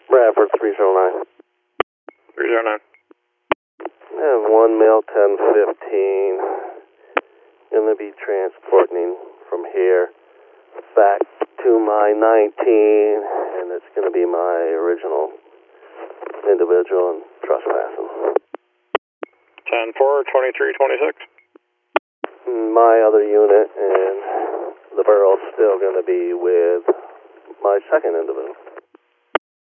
Bradford 309. 309. I have one male 1015. Going to be transporting from here back to my 19, and it's going to be my original individual and trespassing. 10-4, 2326. My other unit and the barrel's still going to be with my second individual.